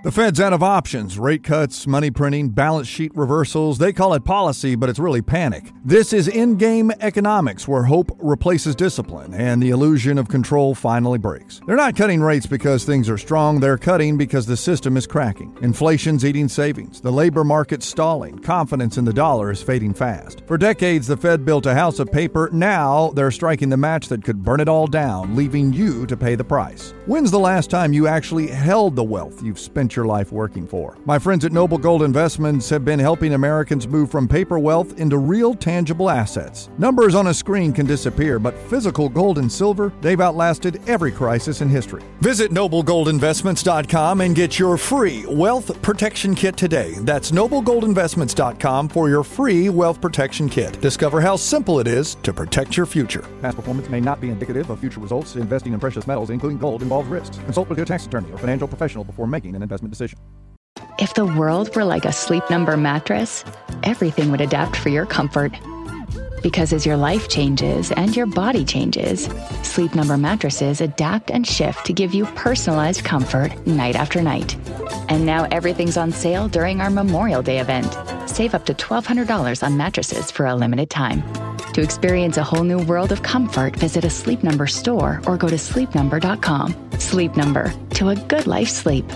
The Fed's out of options. Rate cuts, money printing, balance sheet reversals. They call it policy, but it's really panic. This is in-game economics, where hope replaces discipline and the illusion of control finally breaks. They're not cutting rates because things are strong. They're cutting because the system is cracking. Inflation's eating savings. The labor market's stalling. Confidence in the dollar is fading fast. For decades, the Fed built a house of paper. Now they're striking the match that could burn it all down, leaving you to pay the price. When's the last time you actually held the wealth you've spent your life working for? My friends at Noble Gold Investments have been helping Americans move from paper wealth into real tangible assets. Numbers on a screen can disappear, but physical gold and silver, they've outlasted every crisis in history. Visit noblegoldinvestments.com and get your free wealth protection kit today. That's noblegoldinvestments.com for your free wealth protection kit. Discover how simple it is to protect your future. Past performance may not be indicative of future results. Investing in precious metals, including gold, involves risks. Consult with your tax attorney or financial professional before making an investment decision. If the world were like a Sleep Number mattress, everything would adapt for your comfort. Because as your life changes and your body changes, Sleep Number mattresses adapt and shift to give you personalized comfort night after night. And now everything's on sale during our Memorial Day event. Save up to $1,200 on mattresses for a limited time. To experience a whole new world of comfort, visit a Sleep Number store or go to sleepnumber.com. Sleep Number, to a good life sleep.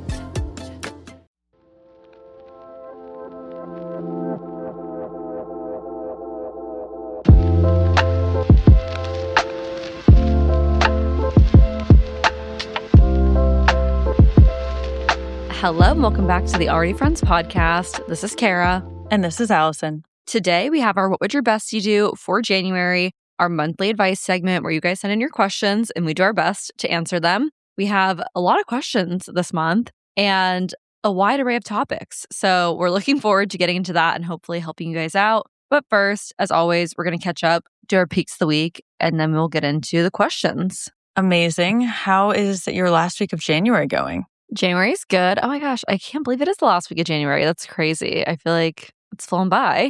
Hello, and welcome back to the Already Friends podcast. This is Kara. And this is Allison. Today, we have our What Would Your Bestie Do for January, our monthly advice segment where you guys send in your questions and we do our best to answer them. We have a lot of questions this month and a wide array of topics. So we're looking forward to getting into that and hopefully helping you guys out. But first, as always, we're going to catch up, do our peaks of the week, and then we'll get into the questions. Amazing. How is your last week of January going? January's good. Oh my gosh, I can't believe it is the last week of January. That's crazy. I feel like it's flown by.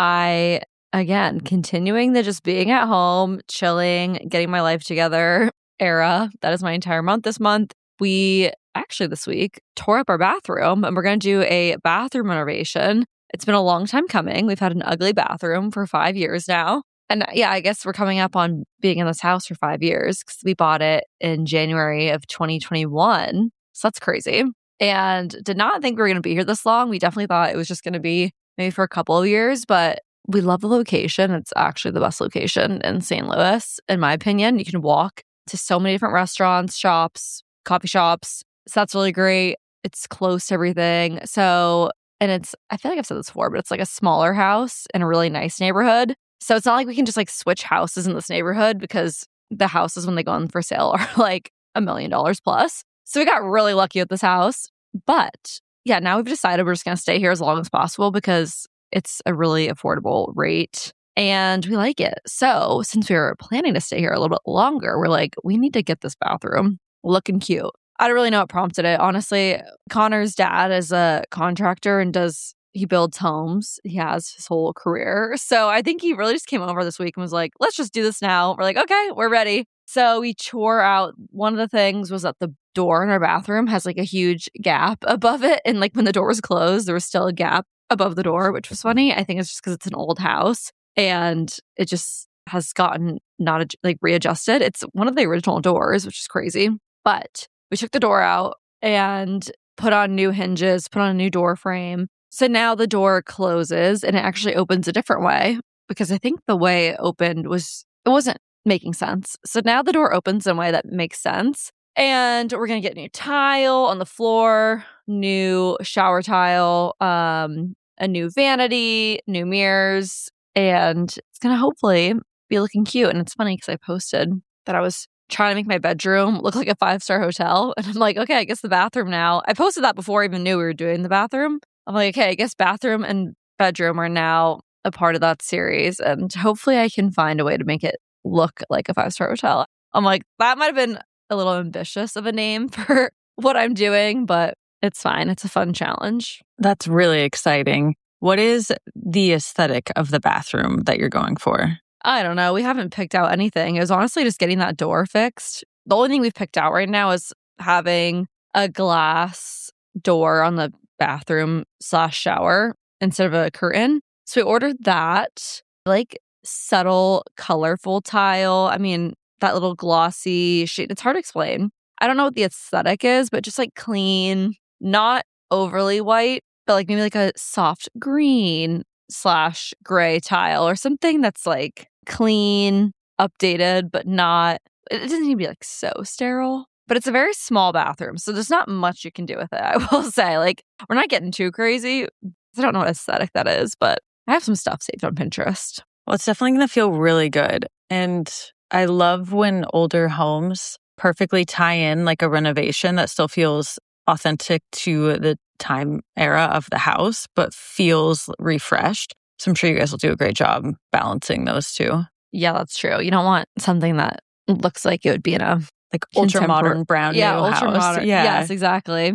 Again, continuing the just being at home, chilling, getting my life together era. That is my entire month this month. We actually this week tore up our bathroom and we're going to do a bathroom renovation. It's been a long time coming. We've had an ugly bathroom for 5 years now. And yeah, I guess we're coming up on being in this house for 5 years because we bought it in January of 2021. So that's crazy. And did not think we were going to be here this long. We definitely thought it was just going to be maybe for a couple of years, but we love the location. It's actually the best location in St. Louis, in my opinion. You can walk to so many different restaurants, shops, coffee shops. So that's really great. It's close to everything. So, and I feel like I've said this before, but it's like a smaller house in a really nice neighborhood. So it's not like we can just like switch houses in this neighborhood because the houses when they go on for sale are like $1 million plus. So we got really lucky with this house. But yeah, now we've decided we're just going to stay here as long as possible because it's a really affordable rate and we like it. So since we were planning to stay here a little bit longer, we're like, we need to get this bathroom looking cute. I don't really know what prompted it. Honestly, Connor's dad is a contractor and he builds homes. He has his whole career. So I think he really just came over this week and was like, let's just do this now. We're like, okay, we're ready. So we tore out, one of the things was that the door in our bathroom has like a huge gap above it. And like when the door was closed, there was still a gap above the door, which was funny. I think it's just because it's an old house and it just has gotten not like readjusted. It's one of the original doors, which is crazy. But we took the door out and put on new hinges, put on a new door frame. So now the door closes and it actually opens a different way because I think the way it opened it wasn't making sense. So now the door opens in a way that makes sense. And we're going to get new tile on the floor, new shower tile, a new vanity, new mirrors, and it's going to hopefully be looking cute. And it's funny because I posted that I was trying to make my bedroom look like a 5-star hotel. And I'm like, okay, I guess the bathroom now. I posted that before I even knew we were doing the bathroom. I'm like, okay, I guess bathroom and bedroom are now a part of that series. And hopefully I can find a way to make it look like a 5-star hotel. I'm like, that might have been a little ambitious of a name for what I'm doing, but it's fine. It's a fun challenge. That's really exciting. What is the aesthetic of the bathroom that you're going for? I don't know. We haven't picked out anything. It was honestly just getting that door fixed. The only thing we've picked out right now is having a glass door on the bathroom / shower instead of a curtain. So we ordered that, like subtle, colorful tile. I mean, that little glossy shade. It's hard to explain. I don't know what the aesthetic is, but just like clean, not overly white, but like maybe like a soft green / gray tile or something that's like clean, updated, but not, it doesn't need to be like so sterile. But it's a very small bathroom, so there's not much you can do with it, I will say. Like, we're not getting too crazy. I don't know what aesthetic that is, but I have some stuff saved on Pinterest. Well, it's definitely going to feel really good. And I love when older homes perfectly tie in like a renovation that still feels authentic to the time era of the house, but feels refreshed. So I'm sure you guys will do a great job balancing those two. Yeah, that's true. You don't want something that looks like it would be in a like ultra modern brand new house. Modern. Yeah. Yes, exactly.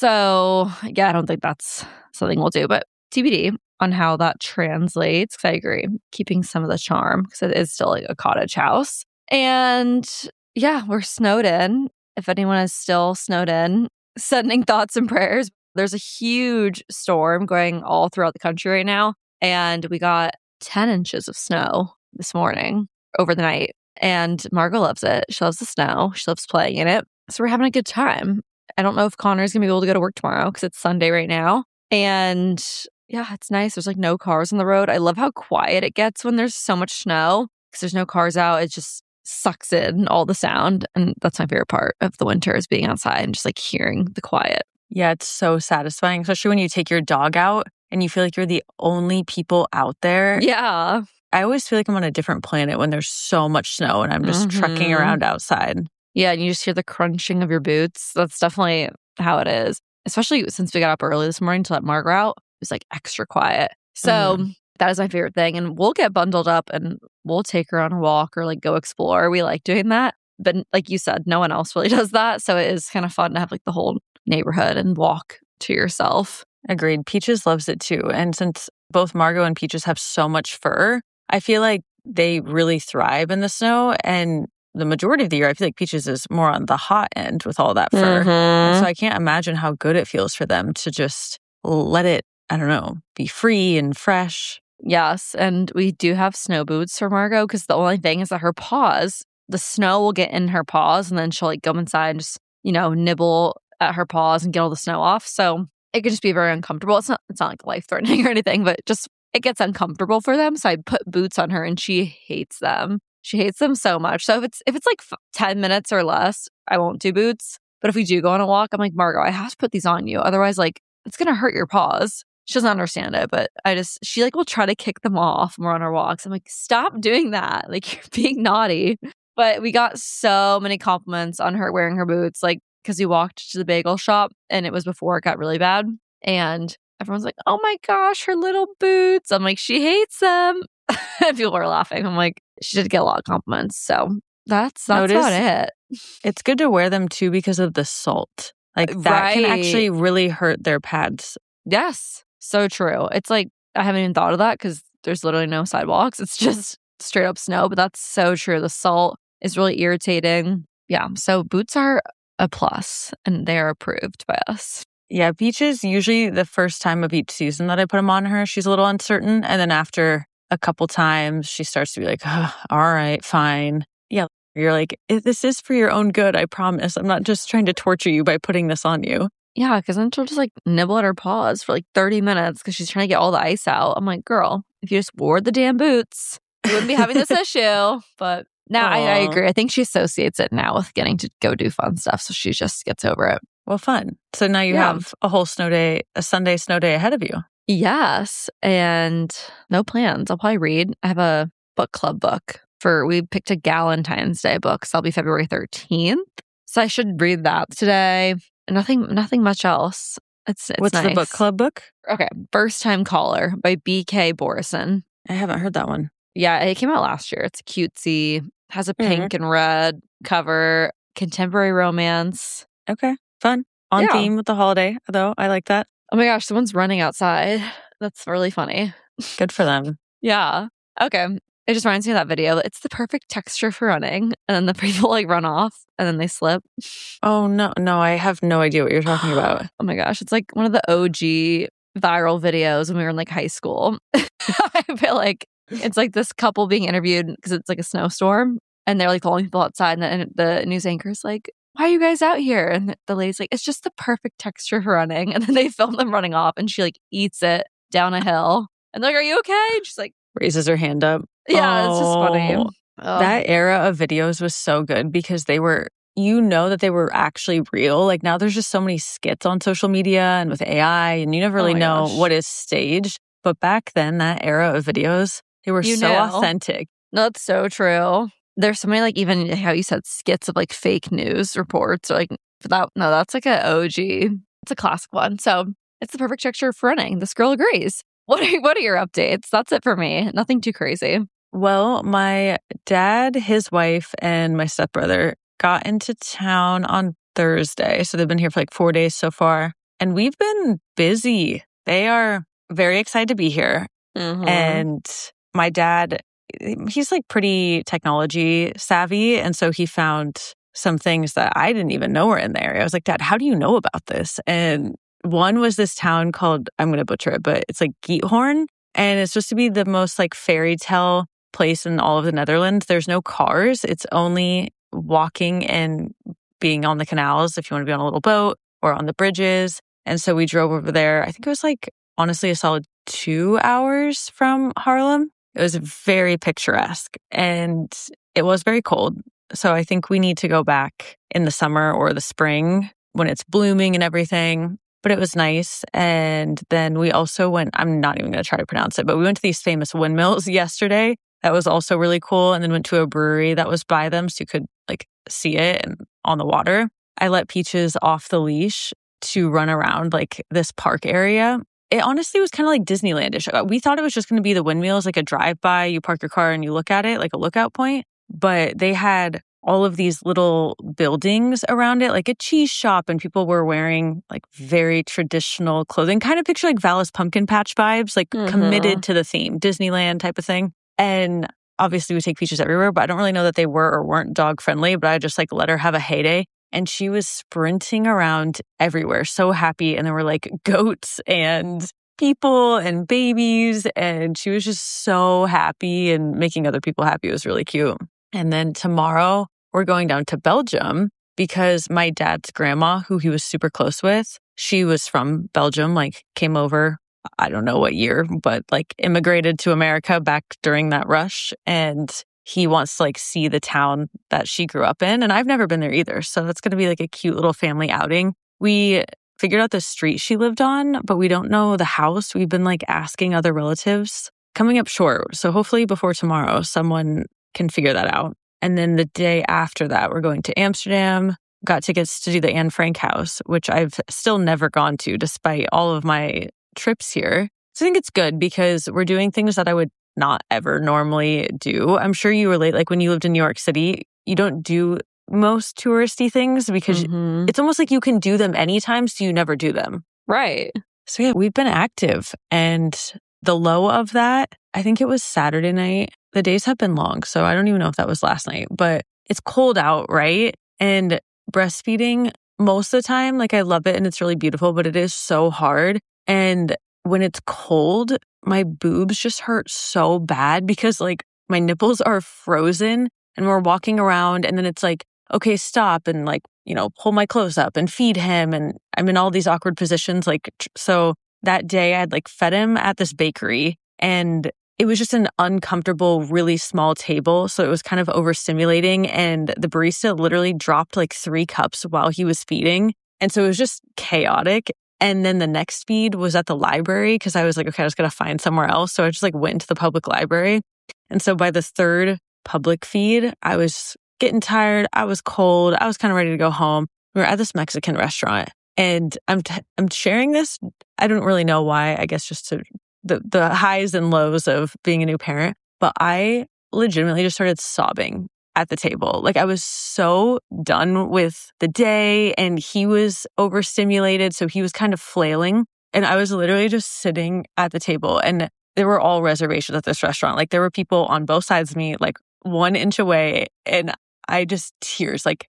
So yeah, I don't think that's something we'll do, but TBD on how that translates. Because I agree, keeping some of the charm because it is still like a cottage house. And yeah, we're snowed in. If anyone is still snowed in, sending thoughts and prayers. There's a huge storm going all throughout the country right now, and we got 10 inches of snow this morning over the night. And Margot loves it. She loves the snow. She loves playing in it. So we're having a good time. I don't know if Connor's going to be able to go to work tomorrow because it's Sunday right now. And yeah, it's nice. There's like no cars on the road. I love how quiet it gets when there's so much snow because there's no cars out. It just sucks in all the sound. And that's my favorite part of the winter is being outside and just like hearing the quiet. Yeah, it's so satisfying, especially when you take your dog out and you feel like you're the only people out there. Yeah. I always feel like I'm on a different planet when there's so much snow and I'm just trekking around outside. Yeah, and you just hear the crunching of your boots. That's definitely how it is. Especially since we got up early this morning to let Margaret out. It was like extra quiet. So that is my favorite thing. And we'll get bundled up and we'll take her on a walk or like go explore. We like doing that. But like you said, no one else really does that. So it is kind of fun to have like the whole neighborhood and walk to yourself. Agreed. Peaches loves it too. And since both Margot and Peaches have so much fur, I feel like they really thrive in the snow. And the majority of the year, I feel like Peaches is more on the hot end with all that fur. And so I can't imagine how good it feels for them to just let it, I don't know, be free and fresh. Yes. And we do have snow boots for Margot because the only thing is that her paws, the snow will get in her paws and then she'll like go inside and just, nibble at her paws and get all the snow off. So it could just be very uncomfortable. It's not like life-threatening or anything, but just it gets uncomfortable for them. So I put boots on her and she hates them. She hates them so much. So if it's like 10 minutes or less, I won't do boots. But if we do go on a walk, I'm like, Margot, I have to put these on you. Otherwise, like, it's going to hurt your paws. She doesn't understand it, but she like will try to kick them off when we're on our walks. I'm like, stop doing that. Like, you're being naughty. But we got so many compliments on her wearing her boots, like, because we walked to the bagel shop and it was before it got really bad. And everyone's like, oh my gosh, her little boots. I'm like, she hates them. And people are laughing. I'm like, she did get a lot of compliments. So that's about it. It's good to wear them too because of the salt. Like that can actually really hurt their pads. Yes. So true. It's like, I haven't even thought of that because there's literally no sidewalks. It's just straight up snow, but that's so true. The salt is really irritating. Yeah. So boots are a plus and they are approved by us. Yeah. Peaches, usually the first time of each season that I put them on her, she's a little uncertain. And then after a couple times, she starts to be like, oh, all right, fine. Yeah. You're like, this is for your own good. I promise. I'm not just trying to torture you by putting this on you. Yeah, because then she'll just like nibble at her paws for like 30 minutes because she's trying to get all the ice out. I'm like, girl, if you just wore the damn boots, you wouldn't be having this issue. But now I agree. I think she associates it now with getting to go do fun stuff. So she just gets over it. Well, fun. So now you have a whole snow day, a Sunday snow day ahead of you. Yes. And no plans. I'll probably read. I have a book club book we picked a Galentine's Day book. So that'll be February 13th. So I should read that today. Nothing much else. It's What's nice. the book club book? Okay. First Time Caller by B.K. Borison. I haven't heard that one. Yeah, it came out last year. It's cutesy. Has a pink and red cover. Contemporary romance. Okay. Fun. On theme with the holiday, though. I like that. Oh my gosh, someone's running outside. That's really funny. Good for them. Yeah. Okay. It just reminds me of that video. It's the perfect texture for running. And then the people like run off and then they slip. Oh, no, I have no idea what you're talking about. Oh my gosh. It's like one of the OG viral videos when we were in like high school. I feel like it's like this couple being interviewed because it's like a snowstorm and they're like following people outside. And the news anchor's like, why are you guys out here? And the lady's like, it's just the perfect texture for running. And then they film them running off and she like eats it down a hill. And they're like, are you okay? And she's like, raises her hand up. Yeah, it's just funny. Oh. That era of videos was so good because they were, that they were actually real. Like now there's just so many skits on social media and with AI and you never really know what is staged. But back then, that era of videos, they were so authentic. No, that's so true. There's so many like even how you said skits of like fake news reports or like that. No, that's like a OG. It's a classic one. So it's the perfect texture for running. This girl agrees. What are your updates? That's it for me. Nothing too crazy. Well, my dad, his wife, and my stepbrother got into town on Thursday. So they've been here for like 4 days so far. And we've been busy. They are very excited to be here. Mm-hmm. And my dad, he's like pretty technology savvy. And so he found some things that I didn't even know were in the area. I was like, Dad, how do you know about this? And one was this town called, I'm going to butcher it, but it's like Giethoorn. And it's supposed to be the most like fairy tale place in all of the Netherlands. There's no cars. It's only walking and being on the canals if you want to be on a little boat or on the bridges. And so we drove over there. I think it was like, honestly, a solid 2 hours from Haarlem. It was very picturesque and it was very cold. So I think we need to go back in the summer or the spring when it's blooming and everything. But it was nice. And then we also went, I'm not even going to try to pronounce it, but we went to these famous windmills yesterday. That was also really cool. And then went to a brewery that was by them so you could like see it and on the water. I let Peaches off the leash to run around like this park area. It honestly was kind of like Disneyland-ish. We thought it was just going to be the windmills, like a drive-by. You park your car and you look at it like a lookout point. But they had all of these little buildings around it, like a cheese shop, and people were wearing like very traditional clothing, kind of picture like Valis Pumpkin Patch vibes, like committed to the theme, Disneyland type of thing. And obviously we take Peaches everywhere, but I don't really know that they were or weren't dog friendly, but I just like let her have a heyday. And she was sprinting around everywhere, so happy. And there were like goats and people and babies, and she was just so happy and making other people happy. It was really cute. And then tomorrow we're going down to Belgium because my dad's grandma, who he was super close with, she was from Belgium, like came over, I don't know what year, but like immigrated to America back during that rush. And he wants to like see the town that she grew up in. And I've never been there either. So that's going to be like a cute little family outing. We figured out the street she lived on, but we don't know the house. We've been like asking other relatives coming up short. So hopefully before tomorrow, someone can figure that out. And then the day after that, we're going to Amsterdam. Got tickets to do the Anne Frank house, which I've still never gone to despite all of my trips here. So I think it's good because we're doing things that I would not ever normally do. I'm sure you relate, like when you lived in New York City, you don't do most touristy things because it's almost like you can do them anytime, so you never do them. Right. So yeah, we've been active. And the low of that, I think it was Saturday night. The days have been long, so I don't even know if that was last night, but it's cold out, right? And breastfeeding, most of the time, like I love it and it's really beautiful, but it is so hard. And when it's cold, my boobs just hurt so bad because like my nipples are frozen and we're walking around and then it's like, okay, stop and like, you know, pull my clothes up and feed him. And I'm in all these awkward positions. Like, so that day I had like fed him at this bakery and it was just an uncomfortable, really small table. So it was kind of overstimulating. And the barista literally dropped like 3 cups while he was feeding. And so it was just chaotic. And then the next feed was at the library because I was like, okay, I just got to find somewhere else. So I just like went to the public library. And so by the 3rd public feed, I was getting tired. I was cold. I was kind of ready to go home. We were at this Mexican restaurant and I'm sharing this. I don't really know why, I guess just to the highs and lows of being a new parent. But I legitimately just started sobbing at the table. Like I was so done with the day and he was overstimulated. So he was kind of flailing and I was literally just sitting at the table. And they were all reservations at this restaurant. Like there were people on both sides of me, like 1 inch away. And I just tears, like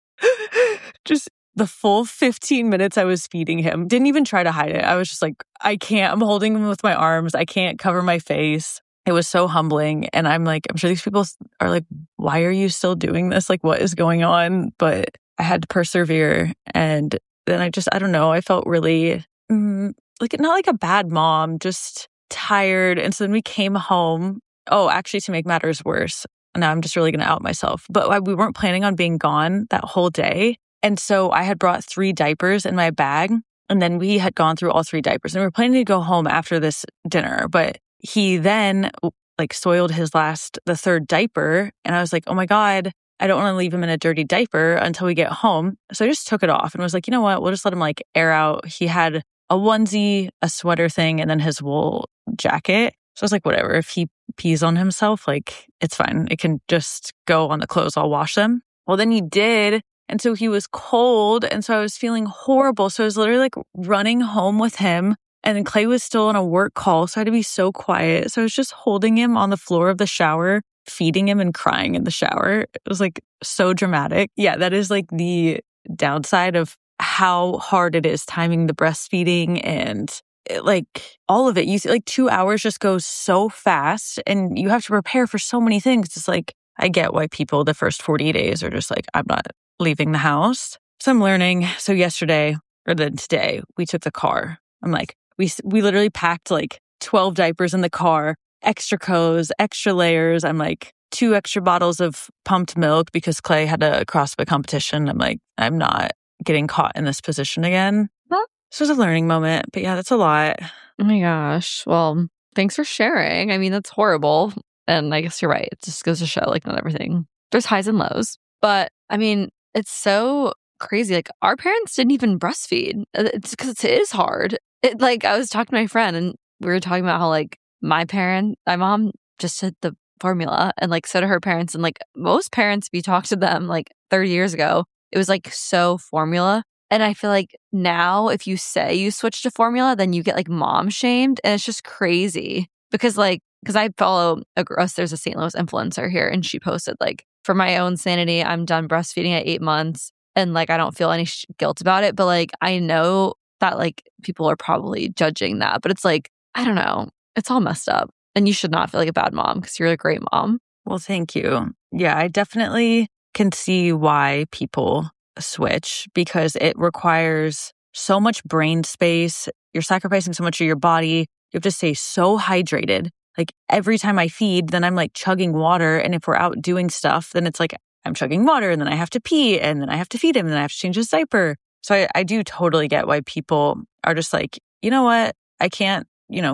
just the full 15 minutes I was feeding him. Didn't even try to hide it. I was just like, I can't. I'm holding him with my arms. I can't cover my face. It was so humbling. And I'm like, I'm sure these people are like, why are you still doing this? Like, what is going on? But I had to persevere. And then I don't know, I felt really like, not like a bad mom, just tired. And so then we came home. Oh, actually, to make matters worse, now I'm just really going to out myself. But we weren't planning on being gone that whole day. And so I had brought 3 diapers in my bag. And then we had gone through all 3 diapers. And we were planning to go home after this dinner. But he then like soiled the 3rd diaper. And I was like, oh my God, I don't want to leave him in a dirty diaper until we get home. So I just took it off and was like, you know what? We'll just let him like air out. He had a onesie, a sweater thing, and then his wool jacket. So I was like, whatever. If he pees on himself, like it's fine. It can just go on the clothes. I'll wash them. Well, then he did. And so he was cold. And so I was feeling horrible. So I was literally like running home with him. And then Clay was still on a work call. So I had to be so quiet. So I was just holding him on the floor of the shower, feeding him and crying in the shower. It was like so dramatic. Yeah, that is like the downside of how hard it is timing the breastfeeding and like all of it. You see, like 2 hours just goes so fast and you have to prepare for so many things. It's like, I get why people the first 40 days are just like, I'm not leaving the house. So I'm learning. So yesterday or then today we took the car. I'm like, we literally packed like 12 diapers in the car, extra coats, extra layers. I'm like 2 extra bottles of pumped milk because Clay had a CrossFit competition. I'm like, I'm not getting caught in this position again. Huh? This was a learning moment, but yeah, that's a lot. Oh my gosh. Well, thanks for sharing. I mean, that's horrible. And I guess you're right. It just goes to show like not everything. There's highs and lows. But I mean, it's so crazy. Like our parents didn't even breastfeed. It's because it is hard. Like I was talking to my friend and we were talking about how like my mom just did the formula and like so did her parents. And like most parents, if you talk to them like 30 years ago, it was like so formula. And I feel like now if you say you switch to formula, then you get like mom shamed. And it's just crazy because I follow there's a St. Louis influencer here and she posted like, for my own sanity, I'm done breastfeeding at 8 months and like I don't feel any guilt about it. But like I know that like people are probably judging that, but it's like, I don't know. It's all messed up. And you should not feel like a bad mom because you're a great mom. Well, thank you. Yeah, I definitely can see why people switch because it requires so much brain space. You're sacrificing so much of your body. You have to stay so hydrated. Like every time I feed, then I'm like chugging water. And if we're out doing stuff, then it's like I'm chugging water and then I have to pee and then I have to feed him and then I have to change his diaper. So I do totally get why people are just like, you know what? I can't,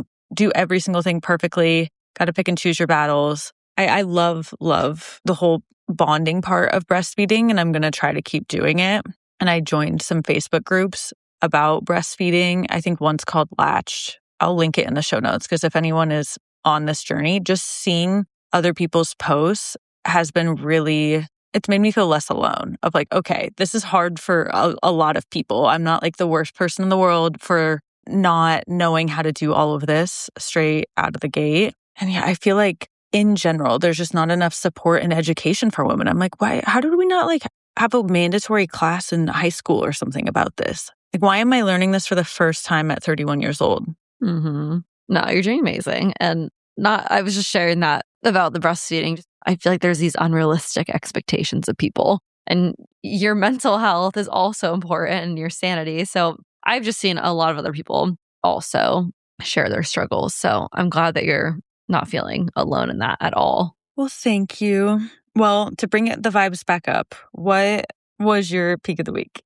do every single thing perfectly. Got to pick and choose your battles. I love the whole bonding part of breastfeeding and I'm going to try to keep doing it. And I joined some Facebook groups about breastfeeding. I think one's called Latched. I'll link it in the show notes because if anyone is on this journey, just seeing other people's posts has been it's made me feel less alone of like, okay, this is hard for a lot of people. I'm not like the worst person in the world for not knowing how to do all of this straight out of the gate. And yeah, I feel like in general, there's just not enough support and education for women. I'm like, why? How did we not like have a mandatory class in high school or something about this? Like, why am I learning this for the first time at 31 years old? Mm-hmm. No, you're doing amazing. And I was just sharing that about the breastfeeding. I feel like there's these unrealistic expectations of people and your mental health is also important and your sanity. So I've just seen a lot of other people also share their struggles. So I'm glad that you're not feeling alone in that at all. Well, thank you. Well, to bring the vibes back up, what was your peak of the week?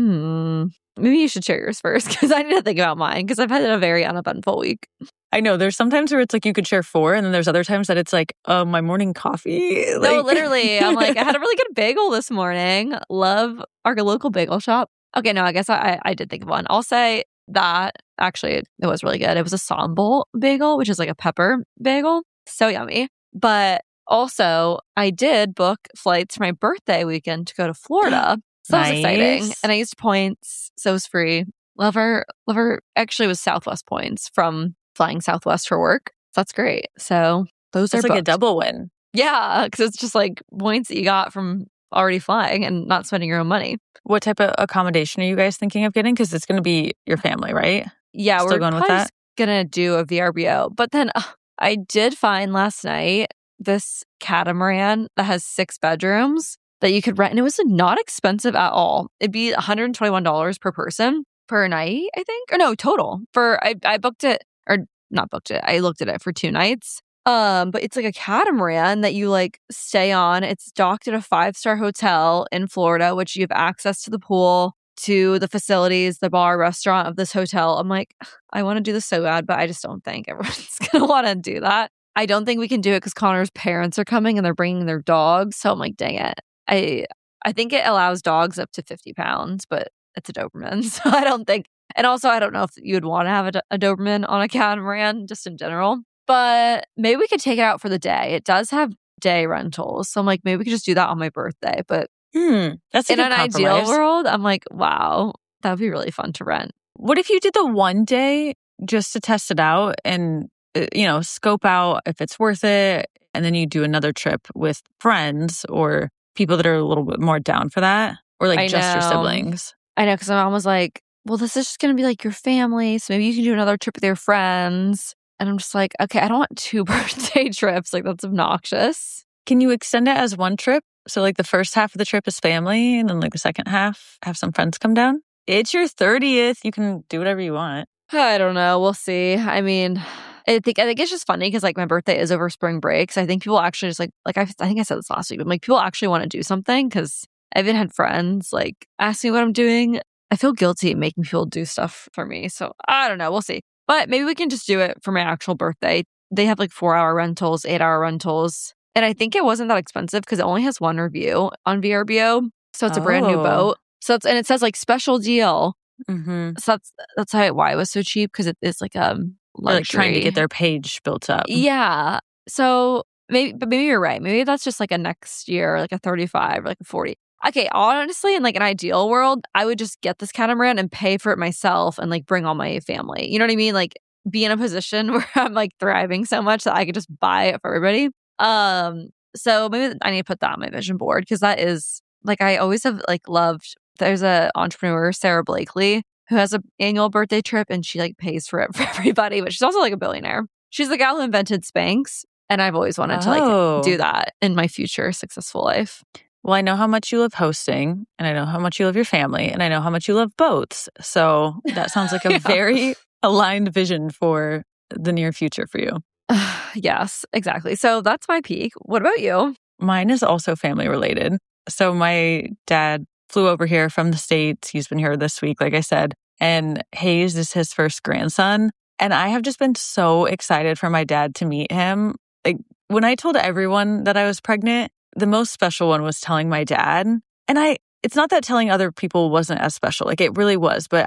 Maybe you should share yours first because I need to think about mine because I've had a very uneventful week. I know there's sometimes where it's like you could share 4 and then there's other times that it's like, my morning coffee. No, literally. I'm like, I had a really good bagel this morning. Love our local bagel shop. Okay, no, I guess I did think of one. I'll say that actually it was really good. It was a Sambal bagel, which is like a pepper bagel. So yummy. But also I did book flights for my birthday weekend to go to Florida. So that was exciting. And I used points. So it was free. Love her. Actually, it was Southwest points from flying Southwest for work. that's great. So those It's are like a booked. double win. Yeah, because it's just like points that you got from already flying and not spending your own money. What type of accommodation are you guys thinking of getting? Because it's going to be your family, right? Yeah, Still we're going with probably that? just gonna do a VRBO. But then I did find last night this catamaran that has 6 bedrooms that you could rent, and it was not expensive at all. It'd be $121 per person per night, I think, or no, total. I booked it, or not booked it. I looked at it for 2 nights. But it's like a catamaran that you like stay on. It's docked at a 5-star hotel in Florida, which you have access to the pool, to the facilities, the bar, restaurant of this hotel. I'm like, I want to do this so bad, but I just don't think everyone's going to want to do that. I don't think we can do it because Connor's parents are coming and they're bringing their dogs. So I'm like, dang it. I think it allows dogs up to 50 pounds, but it's a Doberman. So I don't think, and also I don't know if you would want to have a Doberman on a catamaran just in general. But maybe we could take it out for the day. It does have day rentals. So I'm like, maybe we could just do that on my birthday. But That's a in good an ideal compromise. world, I'm like, wow, that would be really fun to rent. What if you did the one day just to test it out and, scope out if it's worth it, and then you do another trip with friends or people that are a little bit more down for that, or like just your siblings? I know, because my mom was like, well, this is just going to be like your family. So maybe you can do another trip with your friends. And I'm just like, okay, I don't want 2 birthday trips. Like, that's obnoxious. Can you extend it as one trip? So like the first half of the trip is family, and then like the second half, have some friends come down? It's your 30th. You can do whatever you want. I don't know. We'll see. I mean, I think it's just funny because like my birthday is over spring break. So I think people actually just like I think I said this last week, but like people actually want to do something because I even had friends like ask me what I'm doing. I feel guilty making people do stuff for me. So I don't know. We'll see. But maybe we can just do it for my actual birthday. They have like 4-hour rentals, 8-hour rentals. And I think it wasn't that expensive because it only has 1 review on VRBO. So it's a brand new boat. So and it says like special deal. Mm-hmm. So that's why it was so cheap, because it is like a luxury. Like trying to get their page built up. Yeah. So maybe you're right. Maybe that's just like a next year, like a 35 or like a 40. Okay, honestly, in like an ideal world, I would just get this catamaran and pay for it myself and like bring all my family. You know what I mean? Like be in a position where I'm like thriving so much that I could just buy it for everybody. So maybe I need to put that on my vision board, because that is like, I always have like loved, there's a entrepreneur, Sarah Blakely, who has an annual birthday trip and she like pays for it for everybody, but she's also like a billionaire. She's the gal who invented Spanx. And I've always wanted to like do that in my future successful life. Well, I know how much you love hosting, and I know how much you love your family, and I know how much you love boats. So that sounds like a very aligned vision for the near future for you. Yes, exactly. So that's my peak. What about you? Mine is also family related. So my dad flew over here from the States. He's been here this week, like I said, and Hayes is his first grandson. And I have just been so excited for my dad to meet him. Like when I told everyone that I was pregnant, the most special one was telling my dad. And it's not that telling other people wasn't as special. Like it really was. But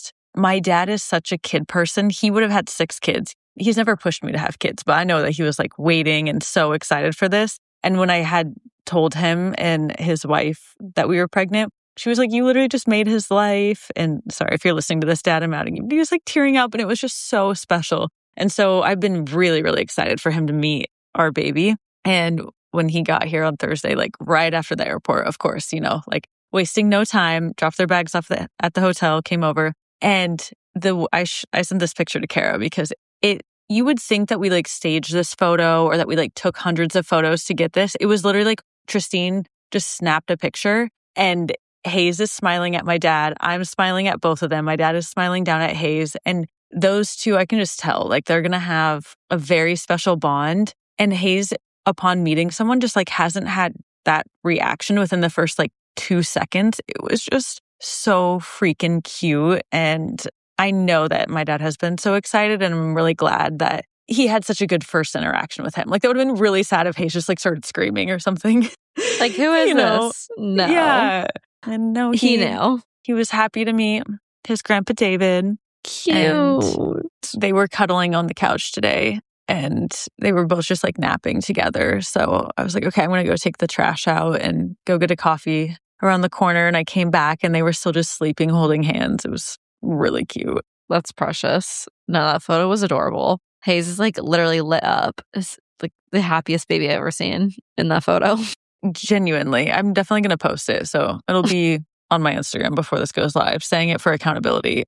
my dad is such a kid person. He would have had 6 kids. He's never pushed me to have kids, but I know that he was like waiting and so excited for this. And when I had told him and his wife that we were pregnant, she was like, you literally just made his life. And sorry, if you're listening to this, Dad, I'm outing you. But he was like tearing up, and it was just so special. And so I've been really, really excited for him to meet our baby. And when he got here on Thursday, like right after the airport, of course, like wasting no time, dropped their bags off at the hotel, came over. And I sent this picture to Kara because you would think that we like staged this photo or that we like took hundreds of photos to get this. It was literally like Tristine just snapped a picture and Hayes is smiling at my dad. I'm smiling at both of them. My dad is smiling down at Hayes. And those two, I can just tell, like they're going to have a very special bond. And Hayes, upon meeting someone, just like hasn't had that reaction within the first like 2 seconds. It was just so freaking cute. And I know that my dad has been so excited, and I'm really glad that he had such a good first interaction with him. Like that would have been really sad if Hayes just like started screaming or something. Like, who is this? No. Yeah. And no, he knew. He was happy to meet his grandpa David. Cute. And they were cuddling on the couch today. And they were both just like napping together. So I was like, okay, I'm going to go take the trash out and go get a coffee around the corner. And I came back and they were still just sleeping, holding hands. It was really cute. That's precious. No, that photo was adorable. Hayes is like literally lit up. It's like the happiest baby I've ever seen in that photo. Genuinely. I'm definitely going to post it. So it'll be on my Instagram before this goes live, saying it for accountability.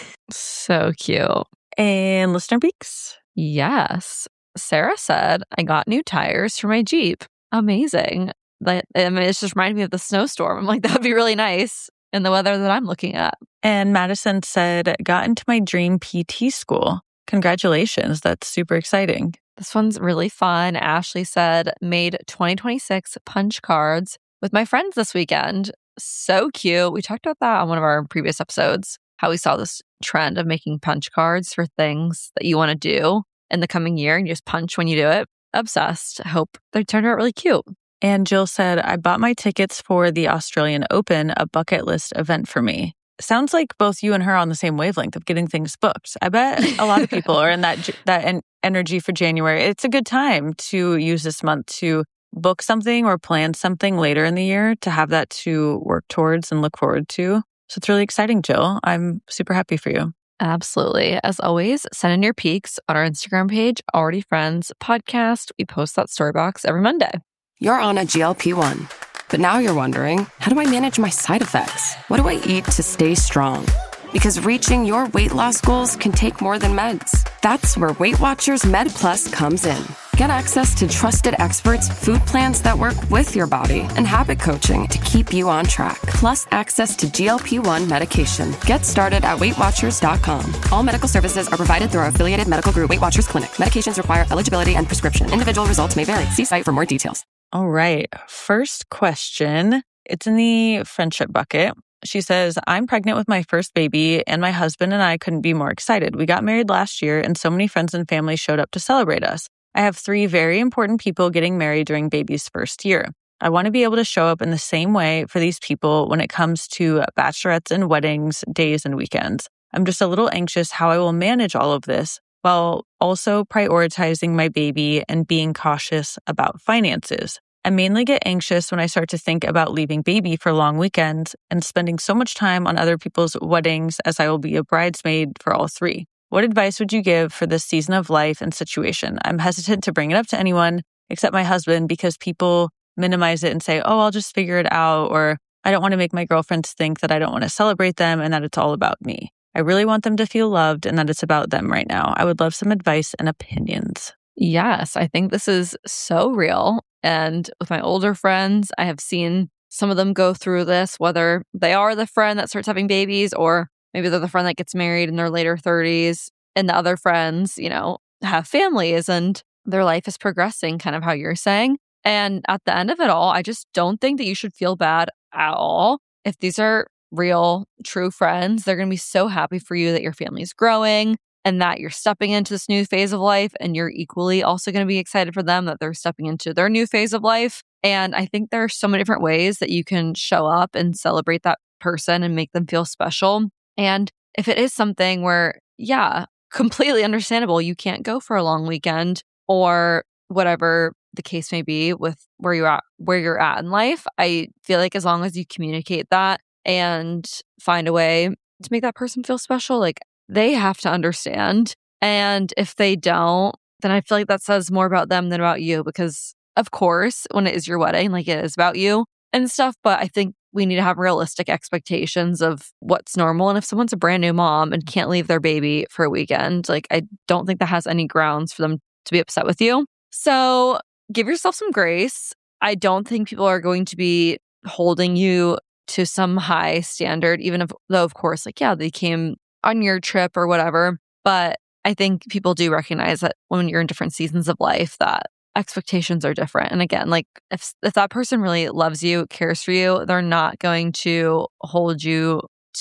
So cute. And listener beaks? Yes. Sarah said, I got new tires for my Jeep. Amazing. It's just reminded me of the snowstorm. I'm like, that'd be really nice in the weather that I'm looking at. And Madison said, got into my dream PT school. Congratulations. That's super exciting. This one's really fun. Ashley said, made 2026 punch cards with my friends this weekend. So cute. We talked about that on one of our previous episodes, how we saw this trend of making punch cards for things that you want to do in the coming year and you just punch when you do it. Obsessed. Hope they turned out really cute. And Jill said, I bought my tickets for the Australian Open, a bucket list event for me. Sounds like both you and her are on the same wavelength of getting things booked. I bet a lot of people are in that energy for January. It's a good time to use this month to book something or plan something later in the year to have that to work towards and look forward to. So it's really exciting, Jill. I'm super happy for you. Absolutely. As always, send in your peaks on our Instagram page, Already Friends Podcast. We post that story box every Monday. You're on a GLP-1, but now you're wondering, how do I manage my side effects? What do I eat to stay strong? Because reaching your weight loss goals can take more than meds. That's where Weight Watchers Med Plus comes in. Get access to trusted experts, food plans that work with your body, and habit coaching to keep you on track. Plus access to GLP-1 medication. Get started at WeightWatchers.com. All medical services are provided through our affiliated medical group, Weight Watchers Clinic. Medications require eligibility and prescription. Individual results may vary. See site for more details. All right. First question. It's in the friendship bucket. She says, I'm pregnant with my first baby and my husband and I couldn't be more excited. We got married last year and so many friends and family showed up to celebrate us. I have 3 very important people getting married during baby's first year. I want to be able to show up in the same way for these people when it comes to bachelorettes and weddings, days and weekends. I'm just a little anxious how I will manage all of this while also prioritizing my baby and being cautious about finances. I mainly get anxious when I start to think about leaving baby for long weekends and spending so much time on other people's weddings as I will be a bridesmaid for all 3. What advice would you give for this season of life and situation? I'm hesitant to bring it up to anyone except my husband because people minimize it and say, oh, I'll just figure it out. Or I don't want to make my girlfriends think that I don't want to celebrate them and that it's all about me. I really want them to feel loved and that it's about them right now. I would love some advice and opinions. Yes, I think this is so real. And with my older friends, I have seen some of them go through this, whether they are the friend that starts having babies or maybe they're the friend that gets married in their later 30s and the other friends, have families and their life is progressing, kind of how you're saying. And at the end of it all, I just don't think that you should feel bad at all. If these are real, true friends, they're going to be so happy for you that your family's growing and that you're stepping into this new phase of life. And you're equally also going to be excited for them that they're stepping into their new phase of life. And I think there are so many different ways that you can show up and celebrate that person and make them feel special. And if it is something where, completely understandable, you can't go for a long weekend or whatever the case may be with where you're at in life, I feel like as long as you communicate that and find a way to make that person feel special, like they have to understand. And if they don't, then I feel like that says more about them than about you because, of course, when it is your wedding, like it is about you and stuff. But I think we need to have realistic expectations of what's normal. And if someone's a brand new mom and can't leave their baby for a weekend, like I don't think that has any grounds for them to be upset with you. So give yourself some grace. I don't think people are going to be holding you to some high standard, though, of course, they came on your trip or whatever. But I think people do recognize that when you're in different seasons of life, that expectations are different. And again, like if that person really loves you, cares for you, they're not going to hold you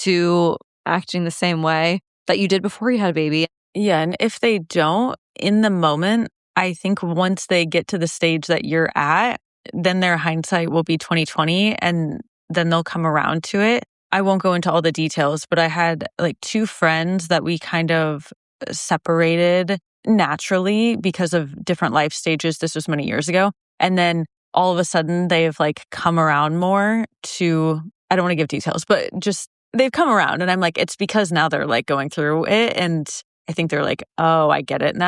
to acting the same way that you did before you had a baby. Yeah. And if they don't, in the moment, I think once they get to the stage that you're at, then their hindsight will be 20/20 and then they'll come around to it. I won't go into all the details, but I had 2 friends that we kind of separated naturally because of different life stages. This was many years ago. And then all of a sudden they've come around more to, I don't want to give details, but just they've come around. And I'm like, it's because now they're going through it. And I think they're like, oh, I get it now.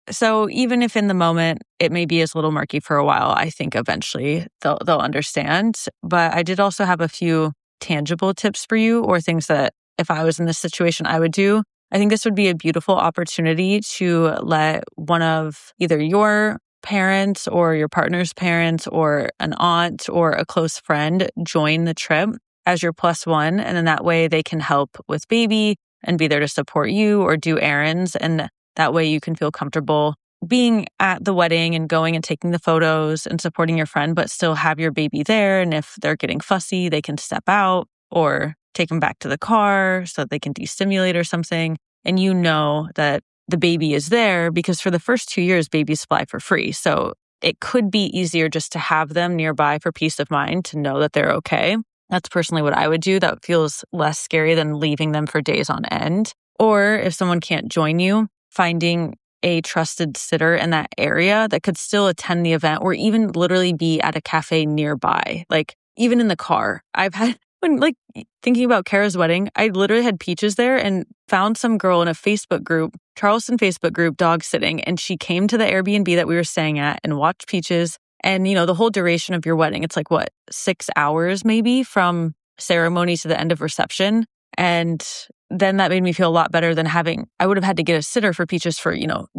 So even if in the moment it maybe is a little murky for a while, I think eventually they'll understand. But I did also have a few tangible tips for you, or things that if I was in this situation, I would do. I think this would be a beautiful opportunity to let one of either your parents or your partner's parents or an aunt or a close friend join the trip as your plus one. And then that way they can help with baby and be there to support you or do errands. And that way you can feel comfortable being at the wedding and going and taking the photos and supporting your friend, but still have your baby there. And if they're getting fussy, they can step out or take them back to the car so that they can destimulate or something. And you know that the baby is there, because for the first 2 years, babies fly for free. So it could be easier just to have them nearby for peace of mind, to know that they're okay. That's personally what I would do. That feels less scary than leaving them for days on end. Or if someone can't join you, finding a trusted sitter in that area that could still attend the event, or even literally be at a cafe nearby, like even in the car. I've had, when like thinking about Kara's wedding, I literally had Peaches there and found some girl in a Facebook group, Charleston Facebook group, dog sitting. And she came to the Airbnb that we were staying at and watched Peaches. And, you know, the whole duration of your wedding, it's like, what, 6 hours maybe from ceremony to the end of reception. And then that made me feel a lot better than I would have had to get a sitter for Peaches for,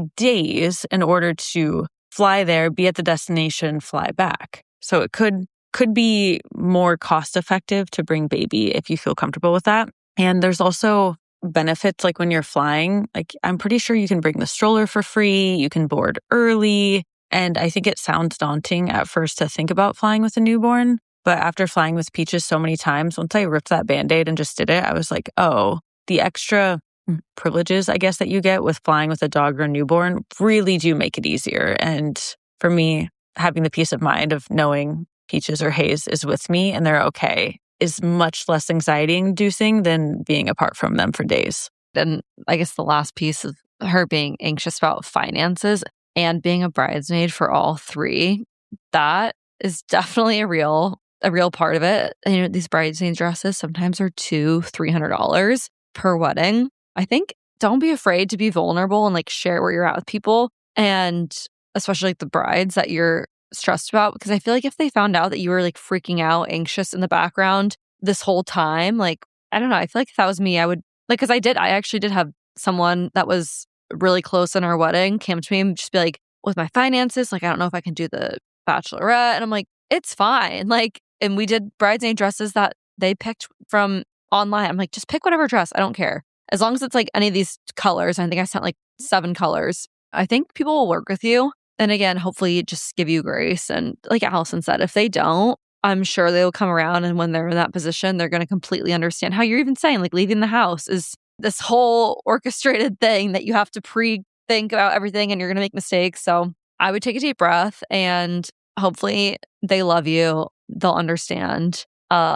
days in order to fly there, be at the destination, fly back. So it could be more cost effective to bring baby if you feel comfortable with that. And there's also benefits, like when you're flying, like I'm pretty sure you can bring the stroller for free, you can board early. And I think it sounds daunting at first to think about flying with a newborn. But after flying with Peaches so many times, once I ripped that Band-Aid and just did it, I was like, oh, the extra privileges, I guess, that you get with flying with a dog or a newborn really do make it easier. And for me, having the peace of mind of knowing Peaches or Hayes is with me and they're okay is much less anxiety inducing than being apart from them for days. And I guess the last piece of her being anxious about finances and being a bridesmaid for all three, that is definitely a real part of it. These bridesmaid dresses sometimes are $200-$300 per wedding. I think don't be afraid to be vulnerable and like share where you're at with people, and especially like the brides that you're stressed about, because I feel like if they found out that you were like freaking out, anxious in the background this whole time, like, I don't know, I feel like if that was me, I would like, because I actually did have someone that was really close in our wedding came to me and just be like, with my finances, like, I don't know if I can do the bachelorette. And I'm like, it's fine. Like, and we did bridesmaid dresses that they picked from online. I'm like, just pick whatever dress. I don't care. As long as it's like any of these colors. I think I sent like 7 colors. I think people will work with you. And again, hopefully just give you grace. And like Allison said, if they don't, I'm sure they'll come around. And when they're in that position, they're going to completely understand how you're even saying like leaving the house is this whole orchestrated thing that you have to pre-think about everything and you're going to make mistakes. So I would take a deep breath and hopefully they love you. They'll understand.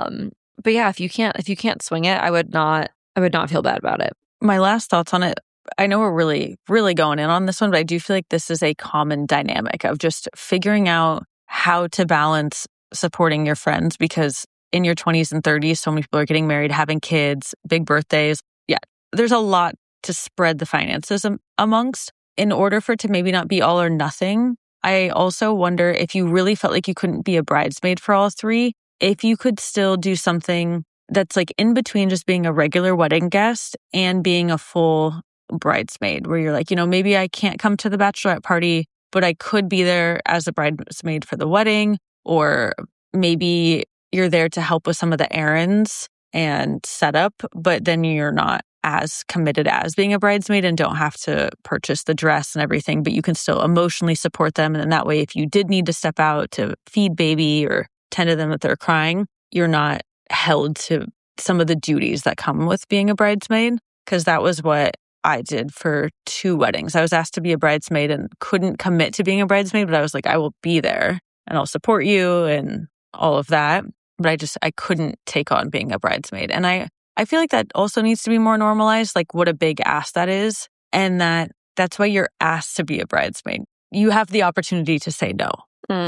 But yeah, if you can't swing it, I would not feel bad about it. My last thoughts on it, I know we're really, really going in on this one, but I do feel like this is a common dynamic of just figuring out how to balance supporting your friends, because in your 20s and 30s, so many people are getting married, having kids, big birthdays. Yeah, there's a lot to spread the finances amongst. In order for it to maybe not be all or nothing, I also wonder if you really felt like you couldn't be a bridesmaid for all three, if you could still do something that's like in between just being a regular wedding guest and being a full bridesmaid, where you're like, maybe I can't come to the bachelorette party, but I could be there as a bridesmaid for the wedding, or maybe you're there to help with some of the errands and setup, but then you're not as committed as being a bridesmaid and don't have to purchase the dress and everything, but you can still emotionally support them. And then that way, if you did need to step out to feed baby or tend to them if they're crying, you're not held to some of the duties that come with being a bridesmaid. Because that was what I did for 2 weddings. I was asked to be a bridesmaid and couldn't commit to being a bridesmaid, but I was like, I will be there and I'll support you and all of that. But I couldn't take on being a bridesmaid. And I feel like that also needs to be more normalized, like what a big ask that is. And that's why you're asked to be a bridesmaid. You have the opportunity to say no.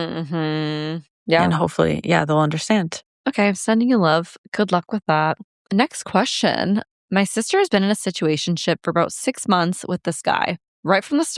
Mm-hmm. Yeah. And hopefully, they'll understand. Okay, I'm sending you love. Good luck with that. Next question. My sister has been in a situationship for about 6 months with this guy. Right from the start,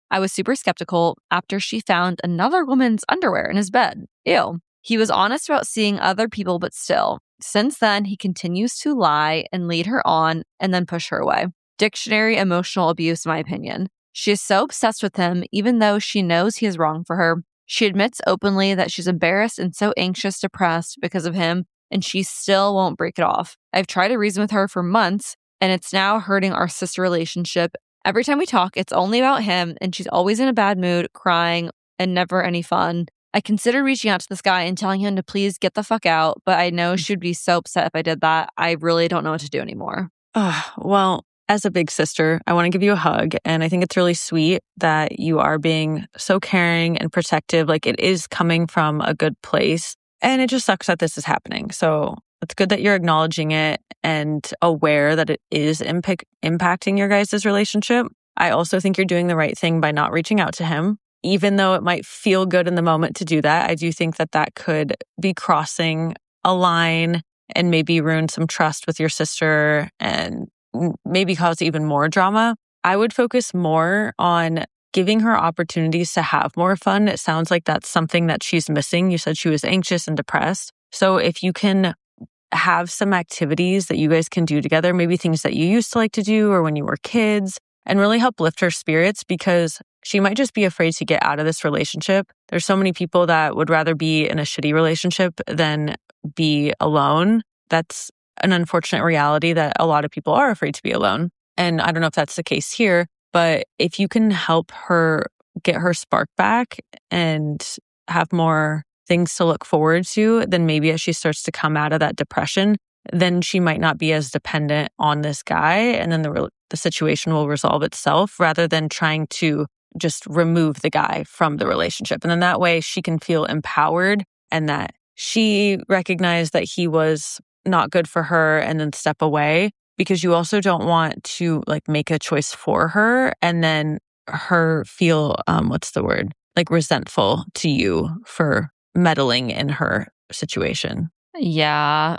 I was super skeptical after she found another woman's underwear in his bed. Ew. He was honest about seeing other people, but still. Since then, he continues to lie and lead her on and then push her away. Dictionary emotional abuse, in my opinion. She is so obsessed with him, even though she knows he is wrong for her. She admits openly that she's embarrassed and so anxious, depressed because of him, and she still won't break it off. I've tried to reason with her for months, and it's now hurting our sister relationship. Every time we talk, it's only about him, and she's always in a bad mood, crying, and never any fun. I considered reaching out to this guy and telling him to please get the fuck out, but I know she'd be so upset if I did that. I really don't know what to do anymore. Well, as a big sister, I want to give you a hug. And I think it's really sweet that you are being so caring and protective. Like, it is coming from a good place. And it just sucks that this is happening. So it's good that you're acknowledging it and aware that it is impacting your guys' relationship. I also think you're doing the right thing by not reaching out to him. Even though it might feel good in the moment to do that, I do think that that could be crossing a line and maybe ruin some trust with your sister and maybe cause even more drama. I would focus more on giving her opportunities to have more fun. It sounds like that's something that she's missing. You said she was anxious and depressed. So if you can have some activities that you guys can do together, maybe things that you used to like to do or when you were kids, and really help lift her spirits, because she might just be afraid to get out of this relationship. There's so many people that would rather be in a shitty relationship than be alone. That's an unfortunate reality that a lot of people are afraid to be alone. And I don't know if that's the case here, but if you can help her get her spark back and have more things to look forward to, then maybe as she starts to come out of that depression, then she might not be as dependent on this guy. And then the situation will resolve itself rather than trying to just remove the guy from the relationship. And then that way she can feel empowered and that she recognized that he was not good for her and then step away, because you also don't want to make a choice for her and then her feel, resentful to you for meddling in her situation. Yeah,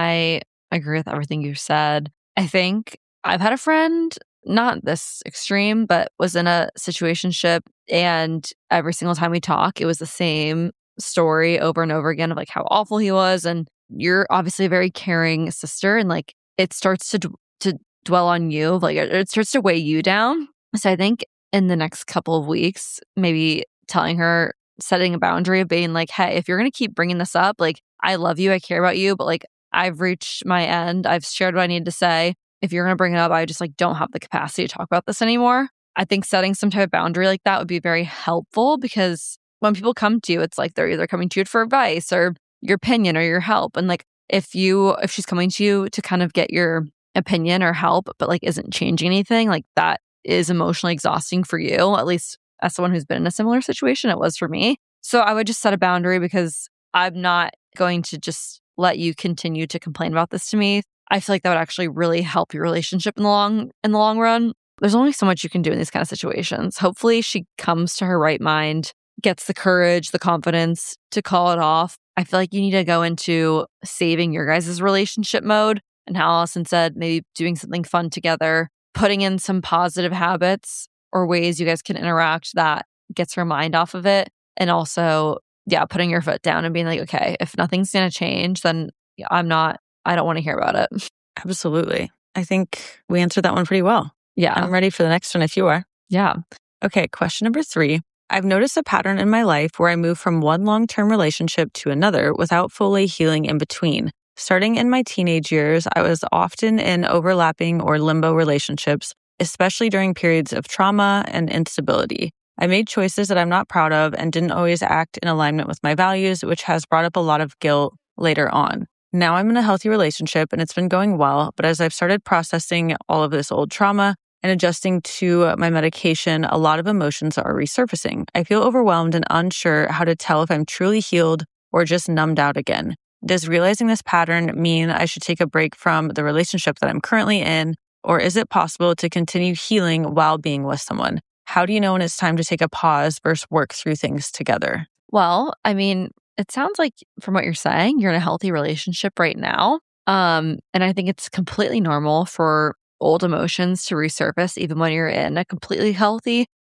I agree with everything you said. I think I've had a friend, not this extreme, but was in a situationship, and every single time we talk, it was the same story over and over again of how awful he was. And you're obviously a very caring sister, and it starts to dwell on you, it starts to weigh you down. So I think in the next couple of weeks, maybe telling her, setting a boundary of being hey, if you're going to keep bringing this up, I love you, I care about you, but I've reached my end. I've shared what I need to say. If you're going to bring it up, I just don't have the capacity to talk about this anymore. I think setting some type of boundary like that would be very helpful, because when people come to you, it's they're either coming to you for advice or your opinion or your help. And if she's coming to you to kind of get your opinion or help, but isn't changing anything, that is emotionally exhausting for you, at least as someone who's been in a similar situation, it was for me. So I would just set a boundary, because I'm not going to just let you continue to complain about this to me. I feel like that would actually really help your relationship in the long run. There's only so much you can do in these kind of situations. Hopefully she comes to her right mind, gets the courage, the confidence to call it off. I feel like you need to go into saving your guys' relationship mode, and how Allison said, maybe doing something fun together, putting in some positive habits or ways you guys can interact that gets her mind off of it. And also, putting your foot down and being okay, if nothing's going to change, then I don't want to hear about it. Absolutely. I think we answered that one pretty well. Yeah. I'm ready for the next one if you are. Yeah. Okay, question number 3. I've noticed a pattern in my life where I move from one long-term relationship to another without fully healing in between. Starting in my teenage years, I was often in overlapping or limbo relationships, especially during periods of trauma and instability. I made choices that I'm not proud of and didn't always act in alignment with my values, which has brought up a lot of guilt later on. Now I'm in a healthy relationship and it's been going well, but as I've started processing all of this old trauma and adjusting to my medication, a lot of emotions are resurfacing. I feel overwhelmed and unsure how to tell if I'm truly healed or just numbed out again. Does realizing this pattern mean I should take a break from the relationship that I'm currently in, or is it possible to continue healing while being with someone? How do you know when it's time to take a pause versus work through things together? Well, I mean, it sounds like from what you're saying, you're in a healthy relationship right now. And I think it's completely normal for old emotions to resurface even when you're in a completely healthy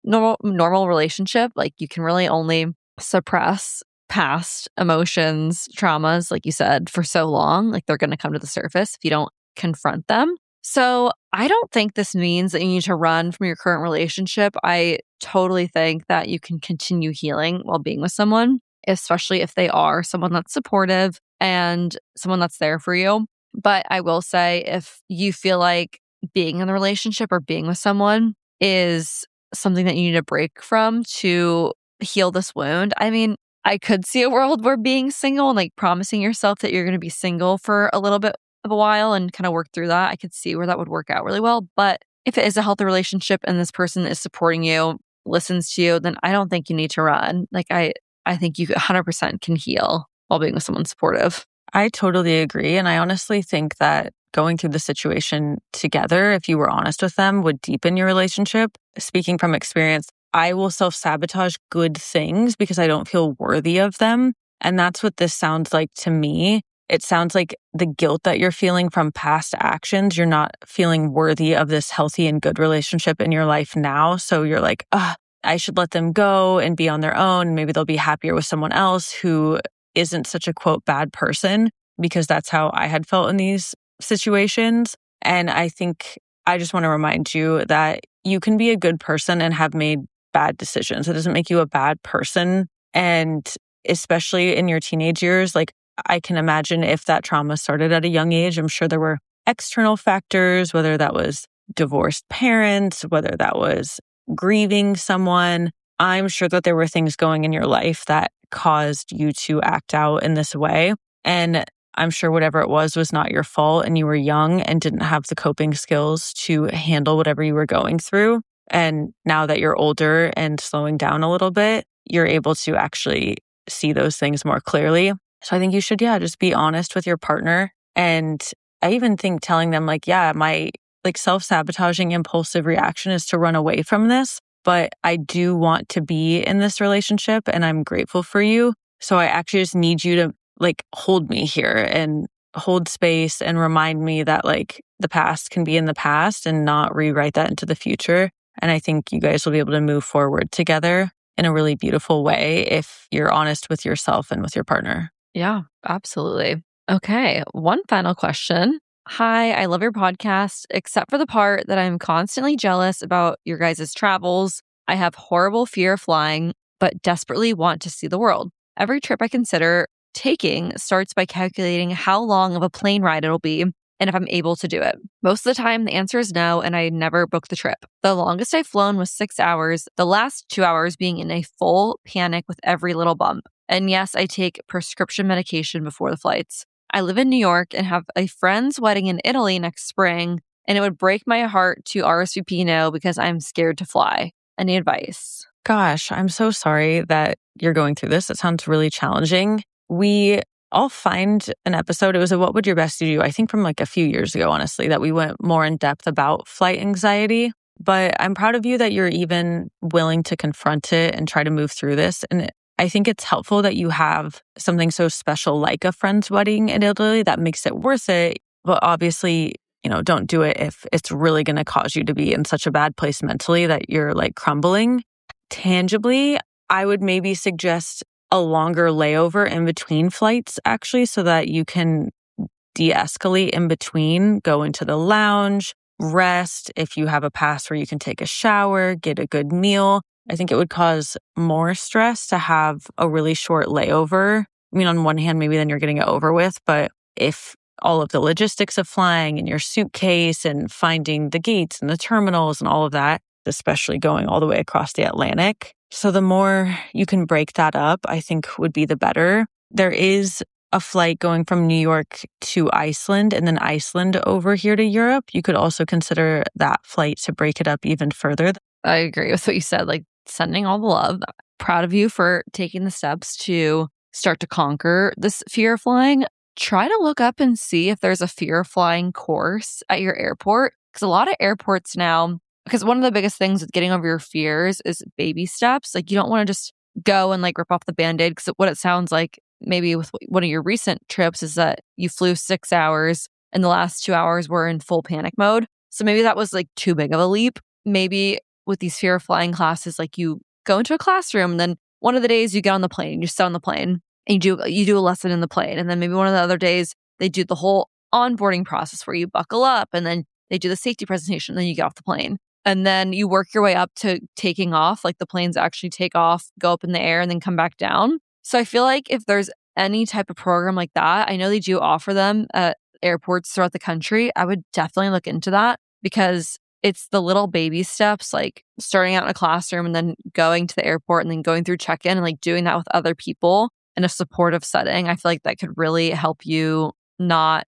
normal relationship, like you can really only suppress past emotions, traumas, like you said, for so long. Like they're going to come to the surface if you don't confront them. So I don't think this means that you need to run from your current relationship. I totally think that you can continue healing while being with someone, especially if they are someone that's supportive and someone that's there for you. But I will say, if you feel like being in the relationship or being with someone is something that you need a break from to heal this wound, I mean, I could see a world where being single and like promising yourself that you're going to be single for a little bit of a while and kind of work through that. I could see where that would work out really well. But if it is a healthy relationship and this person is supporting you, listens to you, then I don't think you need to run. Like I think you 100% can heal while being with someone supportive. I totally agree. And I honestly think that going through the situation together, if you were honest with them, would deepen your relationship. Speaking from experience, I will self-sabotage good things because I don't feel worthy of them. And that's what this sounds like to me. It sounds like the guilt that you're feeling from past actions, you're not feeling worthy of this healthy and good relationship in your life now. So you're like, I should let them go and be on their own. Maybe they'll be happier with someone else who isn't such a quote bad person, because that's how I had felt in these situations. And I think I just want to remind you that you can be a good person and have made bad decisions. It doesn't make you a bad person. And especially in your teenage years, like I can imagine if that trauma started at a young age, I'm sure there were external factors, whether that was divorced parents, whether that was grieving someone. I'm sure that there were things going in your life that caused you to act out in this way. And I'm sure whatever it was not your fault, and you were young and didn't have the coping skills to handle whatever you were going through. And now that you're older and slowing down a little bit, you're able to actually see those things more clearly. So I think you should, just be honest with your partner. And I even think telling them my self-sabotaging impulsive reaction is to run away from this, but I do want to be in this relationship and I'm grateful for you. So I actually just need you to hold me here and hold space and remind me that the past can be in the past and not rewrite that into the future. And I think you guys will be able to move forward together in a really beautiful way if you're honest with yourself and with your partner. Yeah, absolutely. Okay, one final question. Hi, I love your podcast, except for the part that I'm constantly jealous about your guys' travels. I have horrible fear of flying, but desperately want to see the world. Every trip I consider taking starts by calculating how long of a plane ride it'll be and if I'm able to do it. Most of the time, the answer is no, and I never book the trip. The longest I've flown was 6 hours, the last 2 hours being in a full panic with every little bump. And yes, I take prescription medication before the flights. I live in New York and have a friend's wedding in Italy next spring, and it would break my heart to RSVP no because I'm scared to fly. Any advice? Gosh, I'm so sorry that you're going through this. It sounds really challenging. I'll find an episode. It was a What Would Your Bestie Do? I think from a few years ago, honestly, that we went more in depth about flight anxiety. But I'm proud of you that you're even willing to confront it and try to move through this. And I think it's helpful that you have something so special like a friend's wedding in Italy that makes it worth it. But obviously, don't do it if it's really going to cause you to be in such a bad place mentally that you're crumbling. Tangibly, I would maybe suggest a longer layover in between flights, actually, so that you can de-escalate in between, go into the lounge, rest. If you have a pass where you can take a shower, get a good meal. I think it would cause more stress to have a really short layover. I mean, on one hand, maybe then you're getting it over with, but if all of the logistics of flying and your suitcase and finding the gates and the terminals and all of that, especially going all the way across the Atlantic. So the more you can break that up, I think would be the better. There is a flight going from New York to Iceland and then Iceland over here to Europe. You could also consider that flight to break it up even further. I agree with what you said, sending all the love. Proud of you for taking the steps to start to conquer this fear of flying. Try to look up and see if there's a fear of flying course at your airport. Because a lot of airports now, because one of the biggest things with getting over your fears is baby steps. You don't want to just go and rip off the Band-Aid, because what it sounds like maybe with one of your recent trips is that you flew 6 hours and the last 2 hours were in full panic mode. So maybe that was too big of a leap. Maybe with these fear of flying classes, like you go into a classroom and then one of the days you get on the plane, you sit on the plane and you do a lesson in the plane. And then maybe one of the other days they do the whole onboarding process where you buckle up and then they do the safety presentation, then you get off the plane. And then you work your way up to taking off, like the planes actually take off, go up in the air and then come back down. So I feel like if there's any type of program like that, I know they do offer them at airports throughout the country. I would definitely look into that because it's the little baby steps, like starting out in a classroom and then going to the airport and then going through check-in and like doing that with other people in a supportive setting. I feel like that could really help you not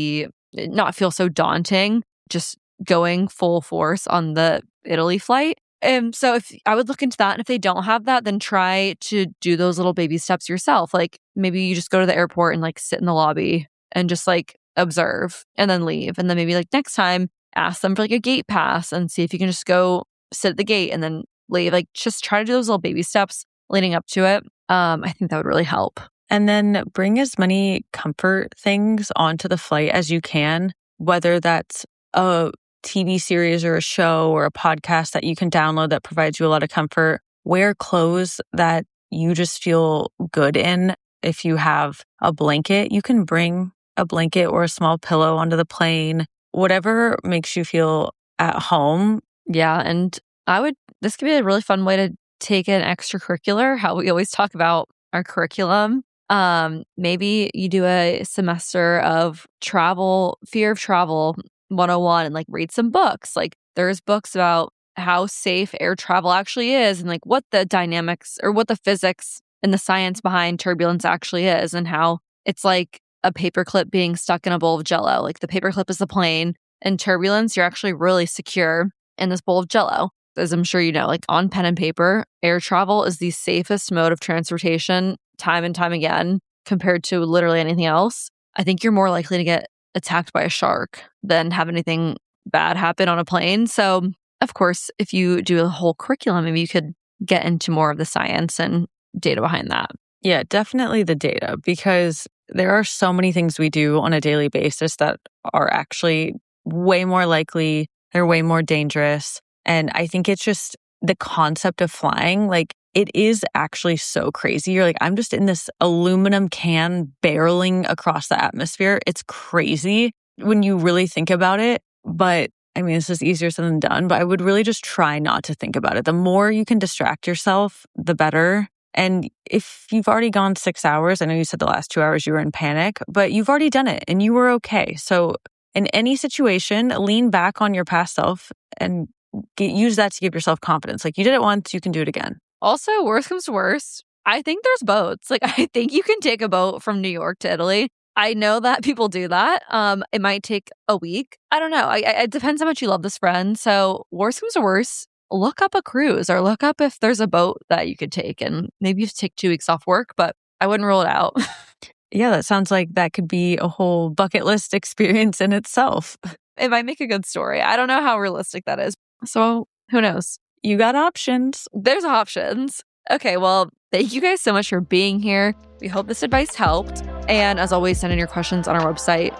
feel so daunting, just going full force on the Italy flight. So if I would look into that, and if they don't have that, then try to do those little baby steps yourself. Like maybe you just go to the airport and like sit in the lobby and just like observe and then leave. And then maybe like next time ask them for like a gate pass and see if you can just go sit at the gate and then leave. Like just try to do those little baby steps leading up to it. I think that would really help. And then bring as many comfort things onto the flight as you can, whether that's a TV series or a show or a podcast that you can download that provides you a lot of comfort. Wear clothes that you just feel good in. If you have a blanket, you can bring a blanket or a small pillow onto the plane, whatever makes you feel at home. Yeah. And this could be a really fun way to take an extracurricular, how we always talk about our curriculum. Maybe you do a semester of fear of travel 101 and like read some books. Like there's books about how safe air travel actually is and like what the dynamics or what the physics and the science behind turbulence actually is and how it's like a paperclip being stuck in a bowl of Jell-O. Like the paperclip is the plane and turbulence, you're actually really secure in this bowl of Jell-O. As I'm sure you know, like on pen and paper, air travel is the safest mode of transportation time and time again compared to literally anything else. I think you're more likely to get attacked by a shark than have anything bad happen on a plane. So, of course, if you do a whole curriculum, maybe you could get into more of the science and data behind that. Yeah, definitely the data, because there are so many things we do on a daily basis that are actually way more likely, they're way more dangerous. And I think it's just the concept of flying, like it is actually so crazy. You're like, I'm just in this aluminum can barreling across the atmosphere. It's crazy when you really think about it. But I mean, this is easier said than done, but I would really just try not to think about it. The more you can distract yourself, the better. And if you've already gone 6 hours, I know you said the last 2 hours you were in panic, but you've already done it and you were okay. So in any situation, lean back on your past self and use that to give yourself confidence. Like you did it once, you can do it again. Also, worst comes to worst, I think there's boats. Like I think you can take a boat from New York to Italy. I know that people do that. It might take a week. I don't know. It depends how much you love this friend. So worst comes to worst, look up a cruise or look up if there's a boat that you could take. And maybe you take 2 weeks off work, but I wouldn't rule it out. Yeah, that sounds like that could be a whole bucket list experience in itself. It might make a good story. I don't know how realistic that is. So who knows? You got options. There's options. Okay, well, thank you guys so much for being here. We hope this advice helped. And as always, send in your questions on our website,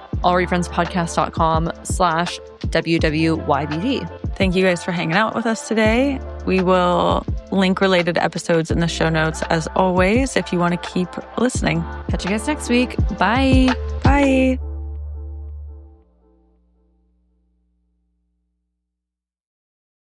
allreadfriendspodcast.com/WWYBD. Thank you guys for hanging out with us today. We will link related episodes in the show notes as always if you want to keep listening. Catch you guys next week. Bye. Bye.